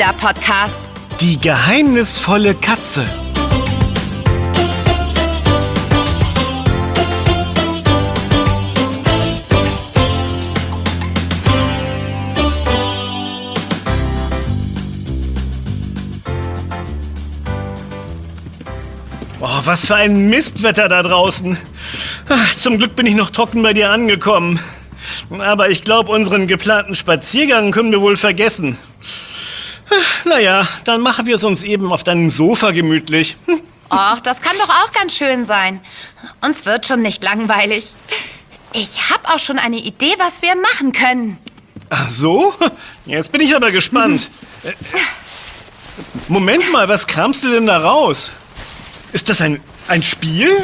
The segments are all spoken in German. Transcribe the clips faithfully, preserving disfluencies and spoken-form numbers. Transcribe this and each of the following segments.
Kinderpodcast. Die geheimnisvolle Katze. Oh, was für ein Mistwetter da draußen. Ach, zum Glück bin ich noch trocken bei dir angekommen. Aber ich glaube, unseren geplanten Spaziergang können wir wohl vergessen. Ach, naja, dann machen wir es uns eben auf deinem Sofa gemütlich. Hm. Och, das kann doch auch ganz schön sein. Uns wird schon nicht langweilig. Ich habe auch schon eine Idee, was wir machen können. Ach so? Jetzt bin ich aber gespannt. äh, Moment mal, was kramst du denn da raus? Ist das ein, ein Spiel?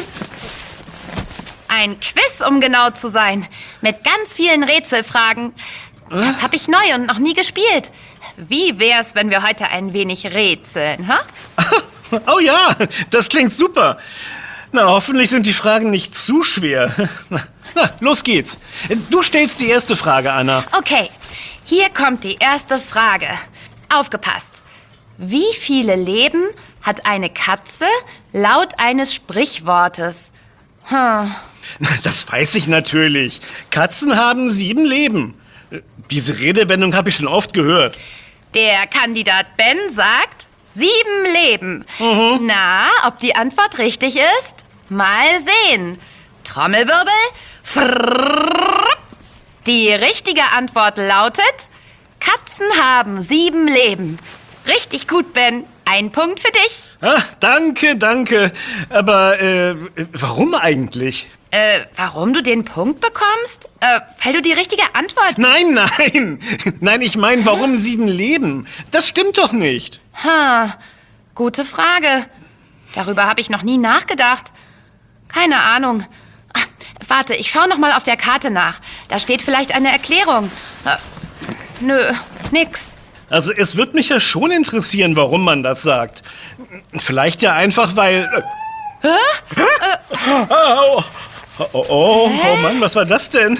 Ein Quiz, um genau zu sein. Mit ganz vielen Rätselfragen. Das habe ich neu und noch nie gespielt. Wie wär's, wenn wir heute ein wenig rätseln, ha? Oh ja, das klingt super. Na, hoffentlich sind die Fragen nicht zu schwer. Na, los geht's. Du stellst die erste Frage, Anna. Okay, hier kommt die erste Frage. Aufgepasst. Wie viele Leben hat eine Katze laut eines Sprichwortes? Hm. Das weiß ich natürlich. Katzen haben sieben Leben. Diese Redewendung habe ich schon oft gehört. Der Kandidat Ben sagt sieben Leben. Mhm. Na, ob die Antwort richtig ist? Mal sehen. Trommelwirbel. Frrrr. Die richtige Antwort lautet: Katzen haben sieben Leben. Richtig gut, Ben. Ein Punkt für dich. Ah, danke, danke. Aber äh, warum eigentlich? Äh, warum du den Punkt bekommst? Äh, weil du die richtige Antwort... Nein, nein. Nein, ich meine, warum sieben Leben? Das stimmt doch nicht. Ha, gute Frage. Darüber habe ich noch nie nachgedacht. Keine Ahnung. Ach, warte, ich schaue noch mal auf der Karte nach. Da steht vielleicht eine Erklärung. Äh, nö, nix. Also es wird mich ja schon interessieren, warum man das sagt. Vielleicht ja einfach, weil... Hä? Hä? Oh, oh, oh, oh, oh Mann, was war das denn?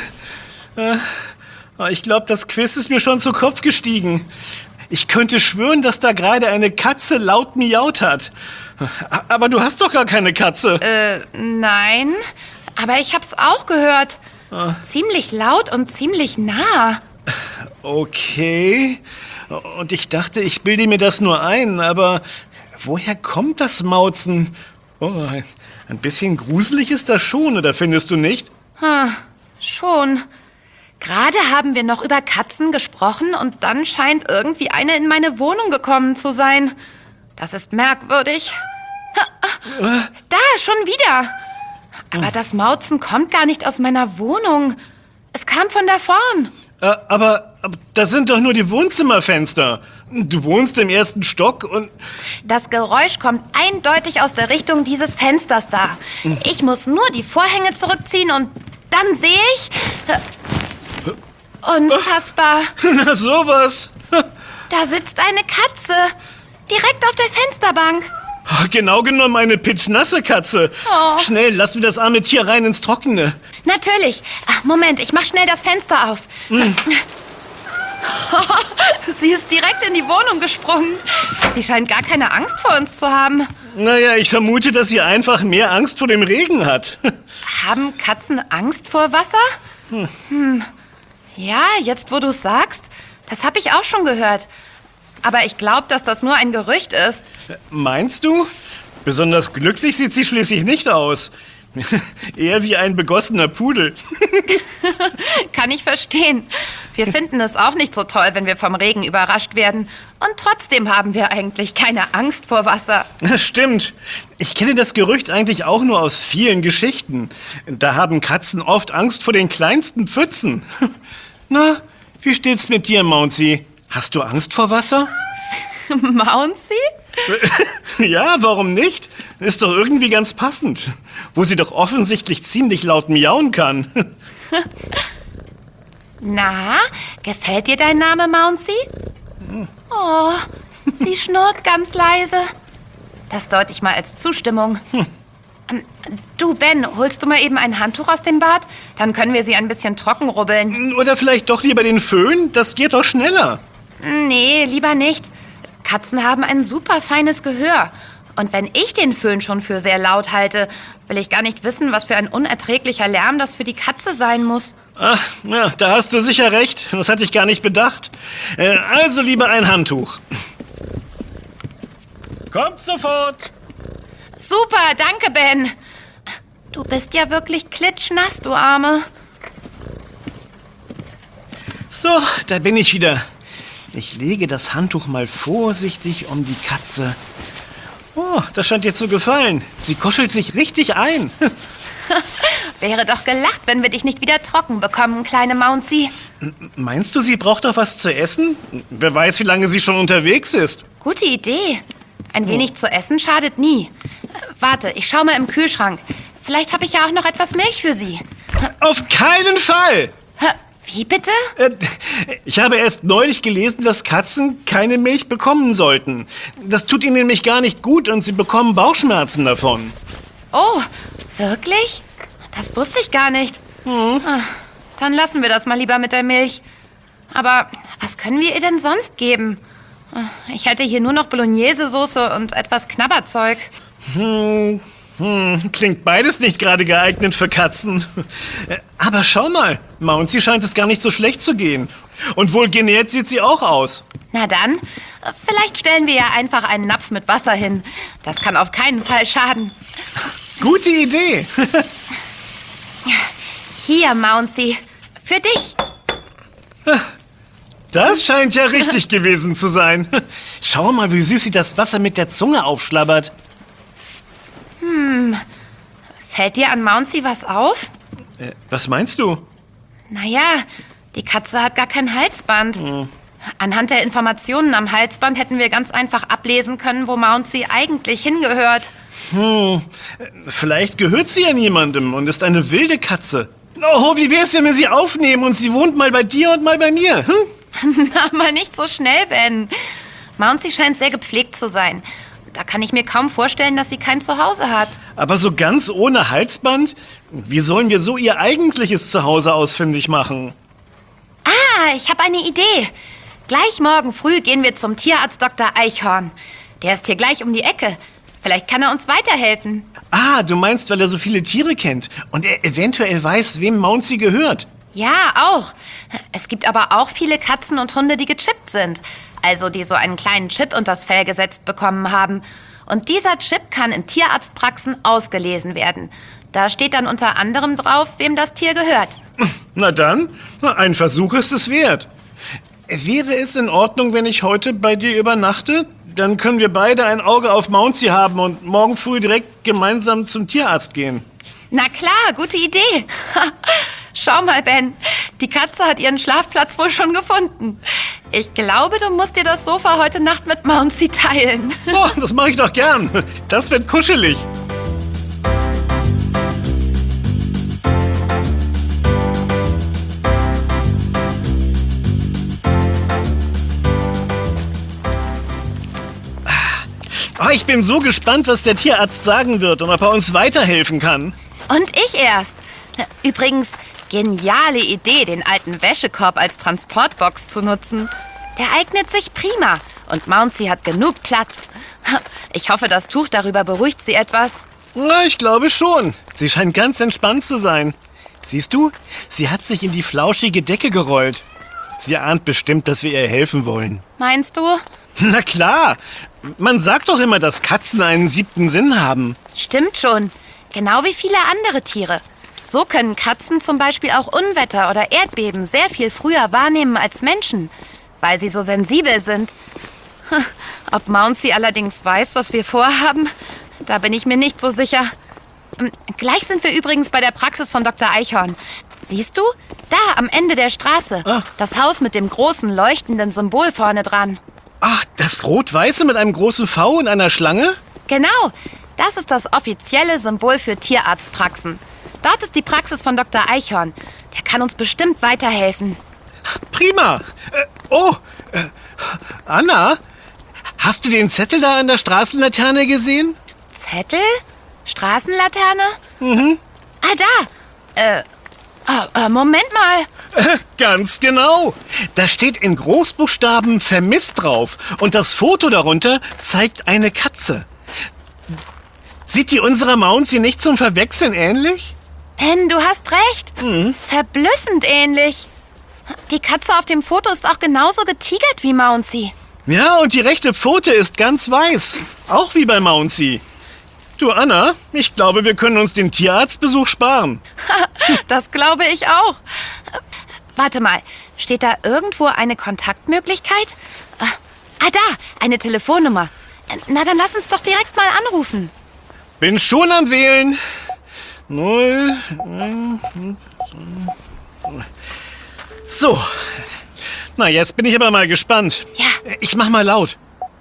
Ich glaube, das Quiz ist mir schon zu Kopf gestiegen. Ich könnte schwören, dass da gerade eine Katze laut miaut hat. Aber du hast doch gar keine Katze. Äh, nein. Aber ich hab's auch gehört. Ah. Ziemlich laut und ziemlich nah. Okay. Und ich dachte, ich bilde mir das nur ein, aber woher kommt das Mauzen? Oh, ein bisschen gruselig ist das schon, oder findest du nicht? Hm, schon. Gerade haben wir noch über Katzen gesprochen und dann scheint irgendwie eine in meine Wohnung gekommen zu sein. Das ist merkwürdig. Da, schon wieder. Aber das Mauzen kommt gar nicht aus meiner Wohnung. Es kam von da vorn. Äh, aber, aber das sind doch nur die Wohnzimmerfenster. Du wohnst im ersten Stock und... Das Geräusch kommt eindeutig aus der Richtung dieses Fensters da. Ich muss nur die Vorhänge zurückziehen und dann sehe ich... Unfassbar. Na sowas. Da sitzt eine Katze. Direkt auf der Fensterbank. Genau genommen eine pitschnasse Katze. Oh. Schnell, lass wir das arme Tier rein ins Trockene. Natürlich. Ach, Moment, ich mach schnell das Fenster auf. Mm. Sie ist direkt in die Wohnung gesprungen. Sie scheint gar keine Angst vor uns zu haben. Naja, ich vermute, dass sie einfach mehr Angst vor dem Regen hat. Haben Katzen Angst vor Wasser? Hm. Hm. Ja, jetzt wo du es sagst, das habe ich auch schon gehört. Aber ich glaube, dass das nur ein Gerücht ist. Meinst du? Besonders glücklich sieht sie schließlich nicht aus. Eher wie ein begossener Pudel. Kann ich verstehen. Wir finden es auch nicht so toll, wenn wir vom Regen überrascht werden. Und trotzdem haben wir eigentlich keine Angst vor Wasser. Das stimmt. Ich kenne das Gerücht eigentlich auch nur aus vielen Geschichten. Da haben Katzen oft Angst vor den kleinsten Pfützen. Na, wie steht's mit dir, Mouncy? Hast du Angst vor Wasser? Mouncy? Ja, warum nicht? Ist doch irgendwie ganz passend. Wo sie doch offensichtlich ziemlich laut miauen kann. Na, gefällt dir dein Name, Mouncy? Oh, sie schnurrt ganz leise. Das deute ich mal als Zustimmung. Hm. Du, Ben, holst du mal eben ein Handtuch aus dem Bad? Dann können wir sie ein bisschen trocken rubbeln. Oder vielleicht doch lieber den Föhn? Das geht doch schneller. Nee, lieber nicht. Katzen haben ein super feines Gehör. Und wenn ich den Föhn schon für sehr laut halte, will ich gar nicht wissen, was für ein unerträglicher Lärm das für die Katze sein muss. Ach, ja, da hast du sicher recht. Das hatte ich gar nicht bedacht. Äh, also lieber ein Handtuch. Kommt sofort. Super, danke, Ben. Du bist ja wirklich klitschnass, du Arme. So, da bin ich wieder. Ich lege das Handtuch mal vorsichtig um die Katze. Oh, das scheint dir zu gefallen. Sie kuschelt sich richtig ein. Wäre doch gelacht, wenn wir dich nicht wieder trocken bekommen, kleine Mouncy. Meinst du, sie braucht doch was zu essen? Wer weiß, wie lange sie schon unterwegs ist. Gute Idee. Ein wenig zu essen schadet nie. Warte, ich schau mal im Kühlschrank. Vielleicht habe ich ja auch noch etwas Milch für sie. Auf keinen Fall! Wie bitte? Ich habe erst neulich gelesen, dass Katzen keine Milch bekommen sollten. Das tut ihnen nämlich gar nicht gut und sie bekommen Bauchschmerzen davon. Oh, wirklich? Das wusste ich gar nicht. Hm. Dann lassen wir das mal lieber mit der Milch. Aber was können wir ihr denn sonst geben? Ich hätte hier nur noch Bolognese-Soße und etwas Knabberzeug. Hm, hm, klingt beides nicht gerade geeignet für Katzen. Aber schau mal, Mouncy scheint es gar nicht so schlecht zu gehen. Und wohl genährt sieht sie auch aus. Na dann, vielleicht stellen wir ja einfach einen Napf mit Wasser hin. Das kann auf keinen Fall schaden. Gute Idee. Hier, Mouncy, für dich. Das scheint ja richtig gewesen zu sein. Schau mal, wie süß sie das Wasser mit der Zunge aufschlabbert. Hm, fällt dir an Mouncy was auf? Äh, was meinst du? Naja, die Katze hat gar kein Halsband. Hm. Anhand der Informationen am Halsband hätten wir ganz einfach ablesen können, wo Mouncy eigentlich hingehört. Hm, vielleicht gehört sie ja niemandem und ist eine wilde Katze. Oh, wie wär's, wenn wir sie aufnehmen und sie wohnt mal bei dir und mal bei mir? Hm? Na, mal nicht so schnell, Ben. Mouncy scheint sehr gepflegt zu sein. Da kann ich mir kaum vorstellen, dass sie kein Zuhause hat. Aber so ganz ohne Halsband? Wie sollen wir so ihr eigentliches Zuhause ausfindig machen? Ah, ich habe eine Idee. Gleich morgen früh gehen wir zum Tierarzt Doktor Eichhorn. Der ist hier gleich um die Ecke. Vielleicht kann er uns weiterhelfen. Ah, du meinst, weil er so viele Tiere kennt und er eventuell weiß, wem Mouncy gehört. Ja, auch. Es gibt aber auch viele Katzen und Hunde, die gechippt sind. Also die so einen kleinen Chip unter das Fell gesetzt bekommen haben. Und dieser Chip kann in Tierarztpraxen ausgelesen werden. Da steht dann unter anderem drauf, wem das Tier gehört. Na dann, ein Versuch ist es wert. Wäre es in Ordnung, wenn ich heute bei dir übernachte? Dann können wir beide ein Auge auf Mouncy haben und morgen früh direkt gemeinsam zum Tierarzt gehen. Na klar, gute Idee. Schau mal, Ben, die Katze hat ihren Schlafplatz wohl schon gefunden. Ich glaube, du musst dir das Sofa heute Nacht mit Mouncy teilen. Oh, das mache ich doch gern. Das wird kuschelig. Oh, ich bin so gespannt, was der Tierarzt sagen wird und ob er uns weiterhelfen kann. Und ich erst. Übrigens, geniale Idee, den alten Wäschekorb als Transportbox zu nutzen. Der eignet sich prima und Mouncy hat genug Platz. Ich hoffe, das Tuch darüber beruhigt sie etwas. Na, ich glaube schon. Sie scheint ganz entspannt zu sein. Siehst du, sie hat sich in die flauschige Decke gerollt. Sie ahnt bestimmt, dass wir ihr helfen wollen. Meinst du? Na klar. Man sagt doch immer, dass Katzen einen siebten Sinn haben. Stimmt schon. Genau wie viele andere Tiere. So können Katzen zum Beispiel auch Unwetter oder Erdbeben sehr viel früher wahrnehmen als Menschen, weil sie so sensibel sind. Ob Mouncy allerdings weiß, was wir vorhaben, da bin ich mir nicht so sicher. Gleich sind wir übrigens bei der Praxis von Doktor Eichhorn. Siehst du? Da am Ende der Straße. Ah. Das Haus mit dem großen leuchtenden Symbol vorne dran. Ach, das Rot-Weiße mit einem großen V und einer Schlange? Genau, das ist das offizielle Symbol für Tierarztpraxen. Dort ist die Praxis von Doktor Eichhorn. Der kann uns bestimmt weiterhelfen. Prima. Äh, oh, äh, Anna, hast du den Zettel da an der Straßenlaterne gesehen? Zettel? Straßenlaterne? Mhm. Ah, da. Äh, Oh, äh, Moment mal. Ganz genau. Da steht in Großbuchstaben vermisst drauf. Und das Foto darunter zeigt eine Katze. Sieht die unserer Mouncy nicht zum Verwechseln ähnlich? Ben, du hast recht. Mhm. Verblüffend ähnlich. Die Katze auf dem Foto ist auch genauso getigert wie Mouncy. Ja, und die rechte Pfote ist ganz weiß. Auch wie bei Mouncy. Du, Anna, ich glaube, wir können uns den Tierarztbesuch sparen. Das glaube ich auch. Warte mal, steht da irgendwo eine Kontaktmöglichkeit? Ah, da, eine Telefonnummer. Na, dann lass uns doch direkt mal anrufen. Bin schon am Wählen. Null. So. Na, jetzt bin ich aber mal gespannt. Ja. Ich mach mal laut.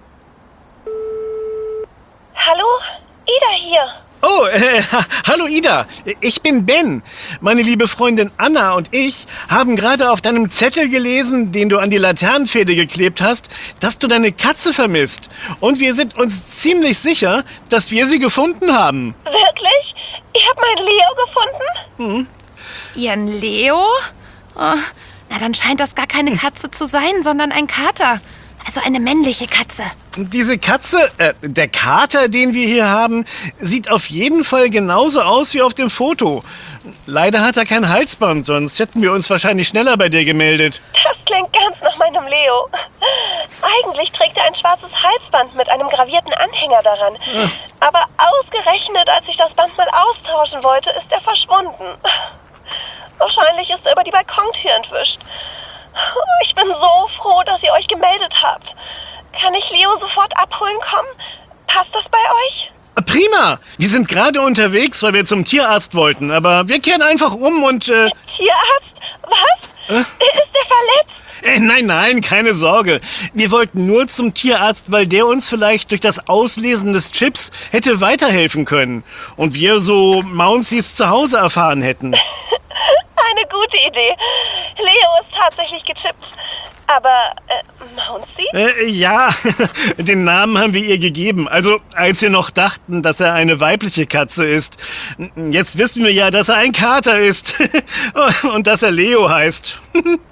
Hallo? Ida hier. Oh, äh, ha, hallo Ida, ich bin Ben. Meine liebe Freundin Anna und ich haben gerade auf deinem Zettel gelesen, den du an die Laternenpfähle geklebt hast, dass du deine Katze vermisst. Und wir sind uns ziemlich sicher, dass wir sie gefunden haben. Wirklich? Ihr habt meinen Leo gefunden? Hm. Ihren Leo? Oh, na, dann scheint das gar keine Katze zu sein, sondern ein Kater. Also eine männliche Katze. Diese Katze, äh, der Kater, den wir hier haben, sieht auf jeden Fall genauso aus wie auf dem Foto. Leider hat er kein Halsband, sonst hätten wir uns wahrscheinlich schneller bei dir gemeldet. Das klingt ganz nach meinem Leo. Eigentlich trägt er ein schwarzes Halsband mit einem gravierten Anhänger daran. Aber ausgerechnet, als ich das Band mal austauschen wollte, ist er verschwunden. Wahrscheinlich ist er über die Balkontür entwischt. Ich bin so froh, dass ihr euch gemeldet habt. Kann ich Leo sofort abholen kommen? Passt das bei euch? Prima! Wir sind gerade unterwegs, weil wir zum Tierarzt wollten. Aber wir kehren einfach um und... Äh, Tierarzt? Was? Äh? Ist er verletzt? Äh, nein, nein, keine Sorge. Wir wollten nur zum Tierarzt, weil der uns vielleicht durch das Auslesen des Chips hätte weiterhelfen können. Und wir so Mouncys Zuhause erfahren hätten. Eine gute Idee. Leo ist tatsächlich gechippt. Aber, äh, Mouncy? Äh, ja, den Namen haben wir ihr gegeben. Also, als wir noch dachten, dass er eine weibliche Katze ist. Jetzt wissen wir ja, dass er ein Kater ist. Und dass er Leo heißt.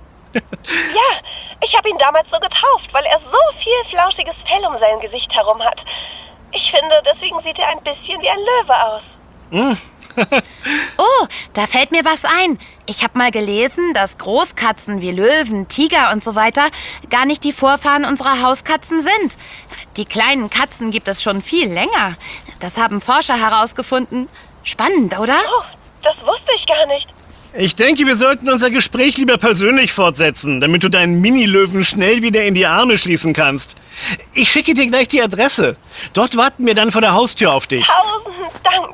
Ja, ich habe ihn damals so getauft, weil er so viel flauschiges Fell um sein Gesicht herum hat. Ich finde, deswegen sieht er ein bisschen wie ein Löwe aus. Hm. Oh, da fällt mir was ein. Ich habe mal gelesen, dass Großkatzen wie Löwen, Tiger und so weiter gar nicht die Vorfahren unserer Hauskatzen sind. Die kleinen Katzen gibt es schon viel länger. Das haben Forscher herausgefunden. Spannend, oder? Oh, das wusste ich gar nicht. Ich denke, wir sollten unser Gespräch lieber persönlich fortsetzen, damit du deinen Mini-Löwen schnell wieder in die Arme schließen kannst. Ich schicke dir gleich die Adresse. Dort warten wir dann vor der Haustür auf dich. Tausend Dank.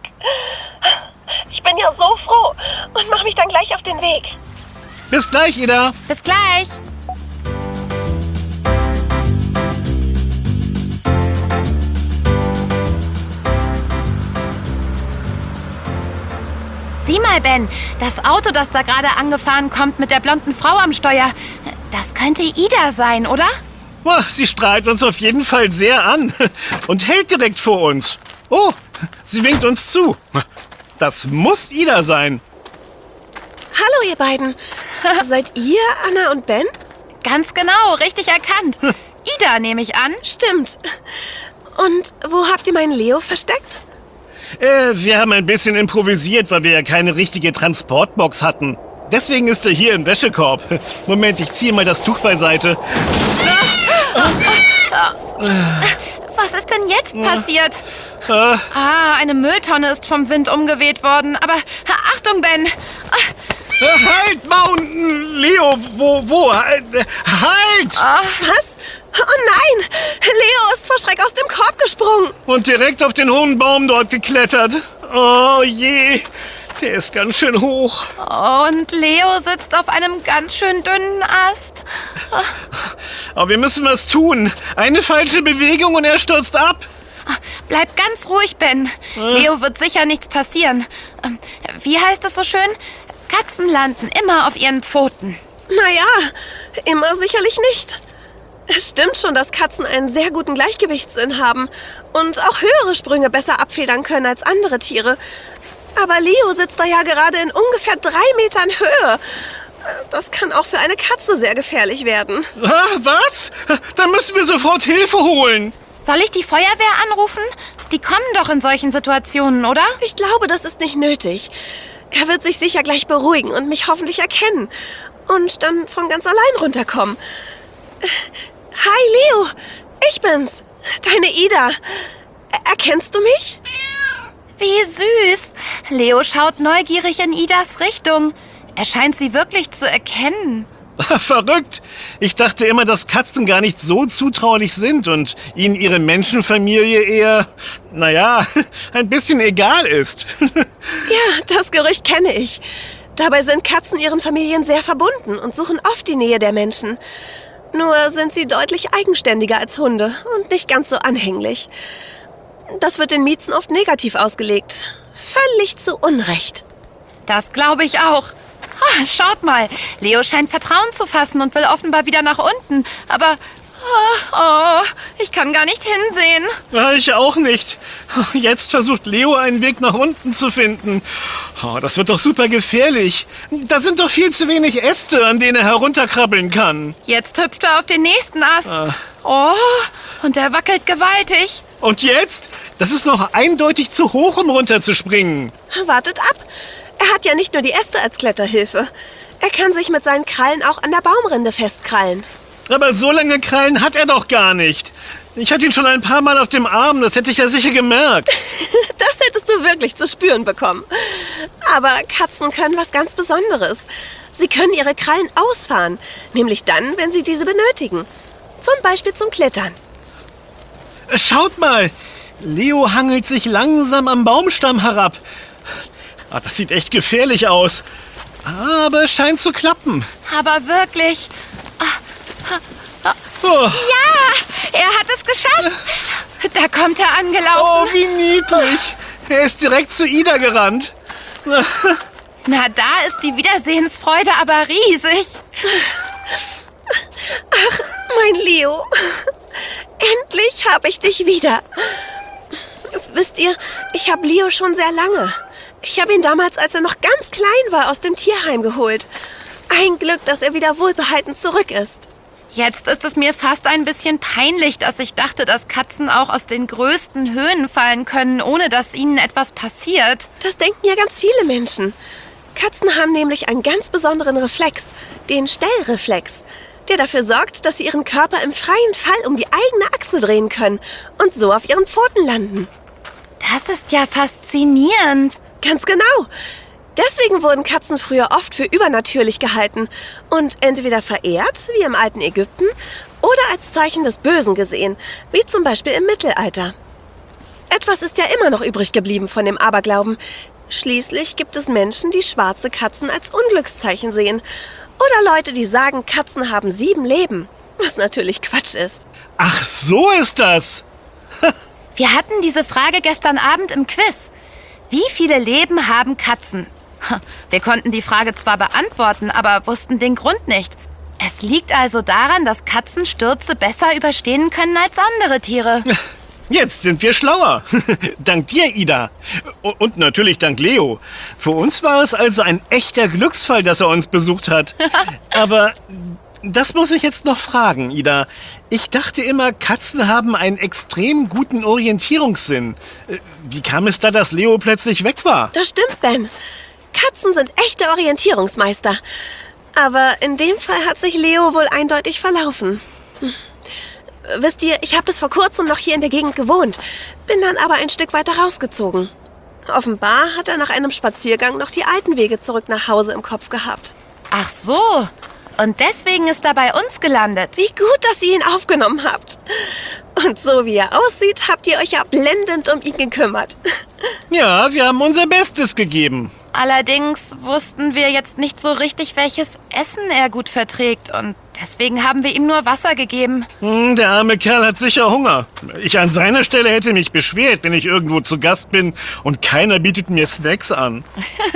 Ich bin ja so froh und mache mich dann gleich auf den Weg. Bis gleich, Ida. Bis gleich. Sieh mal, Ben, das Auto, das da gerade angefahren kommt mit der blonden Frau am Steuer, das könnte Ida sein, oder? Boah, sie strahlt uns auf jeden Fall sehr an und hält direkt vor uns. Oh, sie winkt uns zu. Das muss Ida sein. Hallo, ihr beiden. Seid ihr Anna und Ben? Ganz genau, richtig erkannt. Ida, nehme ich an. Stimmt. Und wo habt ihr meinen Leo versteckt? Äh, wir haben ein bisschen improvisiert, weil wir ja keine richtige Transportbox hatten. Deswegen ist er hier im Wäschekorb. Moment, ich ziehe mal das Tuch beiseite. Was ist denn jetzt passiert? Ah, eine Mülltonne ist vom Wind umgeweht worden. Aber Achtung, Ben! Halt, Mountain! Leo, wo, wo? Halt! Was? Oh nein! Leo ist vor Schreck aus dem Korb gesprungen. Und direkt auf den hohen Baum dort geklettert. Oh je, der ist ganz schön hoch. Und Leo sitzt auf einem ganz schön dünnen Ast. Aber wir müssen was tun. Eine falsche Bewegung und er stürzt ab. Bleib ganz ruhig, Ben. Leo wird sicher nichts passieren. Ähm, Wie heißt es so schön? Katzen landen immer auf ihren Pfoten. Naja, immer sicherlich nicht. Es stimmt schon, dass Katzen einen sehr guten Gleichgewichtssinn haben und auch höhere Sprünge besser abfedern können als andere Tiere. Aber Leo sitzt da ja gerade in ungefähr drei Metern Höhe. Das kann auch für eine Katze sehr gefährlich werden. Ah, was? Dann müssen wir sofort Hilfe holen. Soll ich die Feuerwehr anrufen? Die kommen doch in solchen Situationen, oder? Ich glaube, das ist nicht nötig. Er wird sich sicher gleich beruhigen und mich hoffentlich erkennen. Und dann von ganz allein runterkommen. Hi, Leo. Ich bin's. Deine Ida. Er- Erkennst du mich? Wie süß. Leo schaut neugierig in Idas Richtung. Er scheint sie wirklich zu erkennen. Verrückt. Ich dachte immer, dass Katzen gar nicht so zutraulich sind und ihnen ihre Menschenfamilie eher, naja, ein bisschen egal ist. Ja, das Gerücht kenne ich. Dabei sind Katzen ihren Familien sehr verbunden und suchen oft die Nähe der Menschen. Nur sind sie deutlich eigenständiger als Hunde und nicht ganz so anhänglich. Das wird den Miezen oft negativ ausgelegt. Völlig zu Unrecht. Das glaube ich auch. Ah, schaut mal, Leo scheint Vertrauen zu fassen und will offenbar wieder nach unten. Aber, oh, oh, ich kann gar nicht hinsehen. Ja, ich auch nicht. Jetzt versucht Leo einen Weg nach unten zu finden. Oh, das wird doch super gefährlich. Da sind doch viel zu wenig Äste, an denen er herunterkrabbeln kann. Jetzt hüpft er auf den nächsten Ast. Ah. Oh, und er wackelt gewaltig. Und jetzt? Das ist noch eindeutig zu hoch, um runterzuspringen. Wartet ab. Er hat ja nicht nur die Äste als Kletterhilfe. Er kann sich mit seinen Krallen auch an der Baumrinde festkrallen. Aber so lange Krallen hat er doch gar nicht. Ich hatte ihn schon ein paar Mal auf dem Arm, das hätte ich ja sicher gemerkt. Das hättest du wirklich zu spüren bekommen. Aber Katzen können was ganz Besonderes. Sie können ihre Krallen ausfahren, nämlich dann, wenn sie diese benötigen. Zum Beispiel zum Klettern. Schaut mal, Leo hangelt sich langsam am Baumstamm herab. Ah, das sieht echt gefährlich aus. Aber es scheint zu klappen. Aber wirklich. Oh, Ja, er hat es geschafft. Da kommt er oh, angelaufen. wie niedlich. Er ist direkt zu Ida gerannt. Na, da ist die Wiedersehensfreude aber riesig. Mein Leo, endlich habe ich dich wieder. Wisst ihr, ich habe Leo schon sehr lange. Ich habe ihn damals, als er noch ganz klein war, aus dem Tierheim geholt. Ein Glück, dass er wieder wohlbehalten zurück ist. Jetzt ist es mir fast ein bisschen peinlich, dass ich dachte, dass Katzen auch aus den größten Höhen fallen können, ohne dass ihnen etwas passiert. Das denken ja ganz viele Menschen. Katzen haben nämlich einen ganz besonderen Reflex, den Stellreflex, der dafür sorgt, dass sie ihren Körper im freien Fall um die eigene Achse drehen können und so auf ihren Pfoten landen. Das ist ja faszinierend. Ganz genau. Deswegen wurden Katzen früher oft für übernatürlich gehalten und entweder verehrt, wie im alten Ägypten, oder als Zeichen des Bösen gesehen, wie zum Beispiel im Mittelalter. Etwas ist ja immer noch übrig geblieben von dem Aberglauben. Schließlich gibt es Menschen, die schwarze Katzen als Unglückszeichen sehen. Oder Leute, die sagen, Katzen haben sieben Leben. Was natürlich Quatsch ist. Ach, so ist das. Wir hatten diese Frage gestern Abend im Quiz. Wie viele Leben haben Katzen? Wir konnten die Frage zwar beantworten, aber wussten den Grund nicht. Es liegt also daran, dass Katzen Stürze besser überstehen können als andere Tiere. Jetzt sind wir schlauer. Dank dir, Ida. Und natürlich dank Leo. Für uns war es also ein echter Glücksfall, dass er uns besucht hat. Aber das muss ich jetzt noch fragen, Ida. Ich dachte immer, Katzen haben einen extrem guten Orientierungssinn. Wie kam es da, dass Leo plötzlich weg war? Das stimmt, Ben. Katzen sind echte Orientierungsmeister. Aber in dem Fall hat sich Leo wohl eindeutig verlaufen. Hm. Wisst ihr, ich habe bis vor kurzem noch hier in der Gegend gewohnt, bin dann aber ein Stück weiter rausgezogen. Offenbar hat er nach einem Spaziergang noch die alten Wege zurück nach Hause im Kopf gehabt. Ach so. Und deswegen ist er bei uns gelandet. Wie gut, dass ihr ihn aufgenommen habt. Und so wie er aussieht, habt ihr euch ja blendend um ihn gekümmert. Ja, wir haben unser Bestes gegeben. Allerdings wussten wir jetzt nicht so richtig, welches Essen er gut verträgt. Und deswegen haben wir ihm nur Wasser gegeben. Hm, der arme Kerl hat sicher Hunger. Ich an seiner Stelle hätte mich beschwert, wenn ich irgendwo zu Gast bin und keiner bietet mir Snacks an.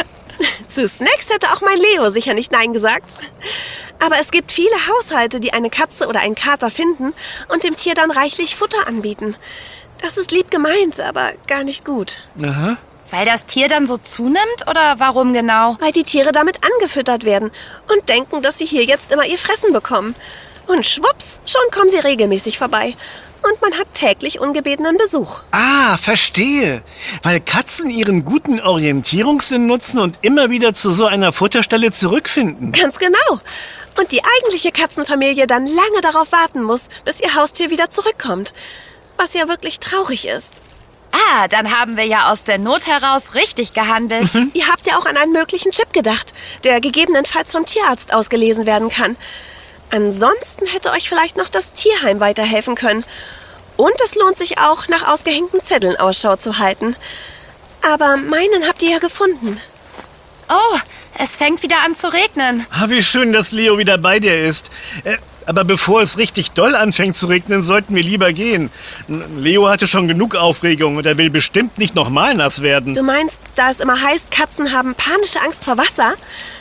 Zu Snacks hätte auch mein Leo sicher nicht Nein gesagt. Aber es gibt viele Haushalte, die eine Katze oder einen Kater finden und dem Tier dann reichlich Futter anbieten. Das ist lieb gemeint, aber gar nicht gut. Aha. Weil das Tier dann so zunimmt oder warum genau? Weil die Tiere damit angefüttert werden und denken, dass sie hier jetzt immer ihr Fressen bekommen. Und schwupps, schon kommen sie regelmäßig vorbei. Und man hat täglich ungebetenen Besuch. Ah, verstehe. Weil Katzen ihren guten Orientierungssinn nutzen und immer wieder zu so einer Futterstelle zurückfinden. Ganz genau. Und die eigentliche Katzenfamilie dann lange darauf warten muss, bis ihr Haustier wieder zurückkommt. Was ja wirklich traurig ist. Ah, dann haben wir ja aus der Not heraus richtig gehandelt. Ihr habt ja auch an einen möglichen Chip gedacht, der gegebenenfalls vom Tierarzt ausgelesen werden kann. Ansonsten hätte euch vielleicht noch das Tierheim weiterhelfen können. Und es lohnt sich auch, nach ausgehängten Zetteln Ausschau zu halten. Aber meinen habt ihr ja gefunden. Oh, es fängt wieder an zu regnen. Ah, wie schön, dass Leo wieder bei dir ist. Äh, aber bevor es richtig doll anfängt zu regnen, sollten wir lieber gehen. Leo hatte schon genug Aufregung und er will bestimmt nicht nochmal nass werden. Du meinst, da es immer heißt, Katzen haben panische Angst vor Wasser?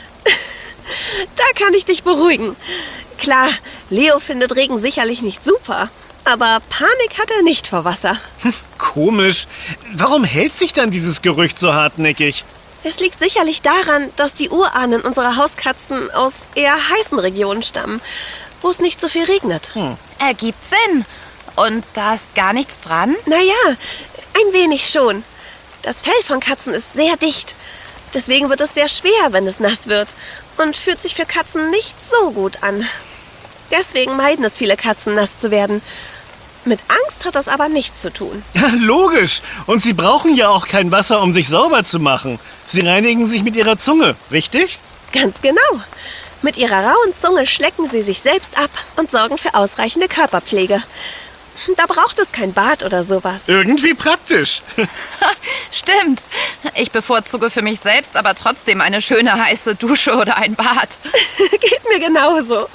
Da kann ich dich beruhigen. Klar, Leo findet Regen sicherlich nicht super. Aber Panik hat er nicht vor Wasser. Komisch. Warum hält sich dann dieses Gerücht so hartnäckig? Es liegt sicherlich daran, dass die Urahnen unserer Hauskatzen aus eher heißen Regionen stammen, wo es nicht so viel regnet. Hm. Ergibt Sinn. Und da ist gar nichts dran? Naja, ein wenig schon. Das Fell von Katzen ist sehr dicht. Deswegen wird es sehr schwer, wenn es nass wird. Und fühlt sich für Katzen nicht so gut an. Deswegen meiden es viele Katzen, nass zu werden. Mit Angst hat das aber nichts zu tun. Ja, logisch. Und sie brauchen ja auch kein Wasser, um sich sauber zu machen. Sie reinigen sich mit ihrer Zunge, richtig? Ganz genau. Mit ihrer rauen Zunge schlecken sie sich selbst ab und sorgen für ausreichende Körperpflege. Da braucht es kein Bad oder sowas. Irgendwie praktisch. Stimmt. Ich bevorzuge für mich selbst aber trotzdem eine schöne heiße Dusche oder ein Bad. Geht mir genauso.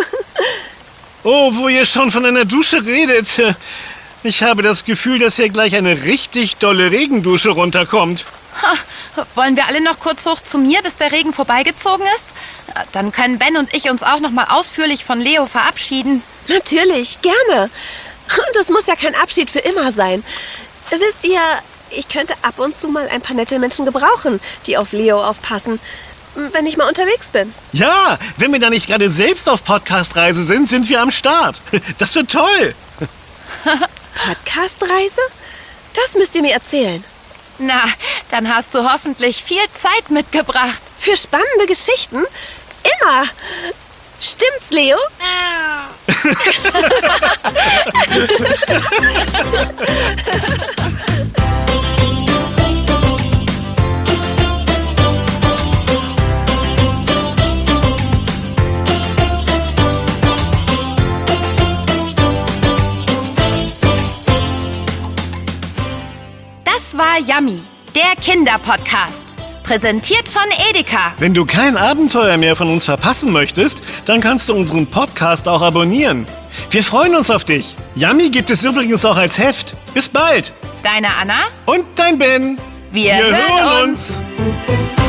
Oh, wo ihr schon von einer Dusche redet. Ich habe das Gefühl, dass hier gleich eine richtig dolle Regendusche runterkommt. Ha, wollen wir alle noch kurz hoch zu mir, bis der Regen vorbeigezogen ist? Dann können Ben und ich uns auch noch mal ausführlich von Leo verabschieden. Natürlich, gerne. Und es muss ja kein Abschied für immer sein. Wisst ihr, ich könnte ab und zu mal ein paar nette Menschen gebrauchen, die auf Leo aufpassen, wenn ich mal unterwegs bin. Ja, wenn wir da nicht gerade selbst auf Podcast-Reise sind, sind wir am Start. Das wird toll. Podcast-Reise? Das müsst ihr mir erzählen. Na, dann hast du hoffentlich viel Zeit mitgebracht. Für spannende Geschichten? Immer. Stimmt's, Leo? Das war Yummy, der Kinderpodcast. Präsentiert von Edeka. Wenn du kein Abenteuer mehr von uns verpassen möchtest, dann kannst du unseren Podcast auch abonnieren. Wir freuen uns auf dich. Yummy gibt es übrigens auch als Heft. Bis bald. Deine Anna. Und dein Ben. Wir, Wir hören hören uns. uns.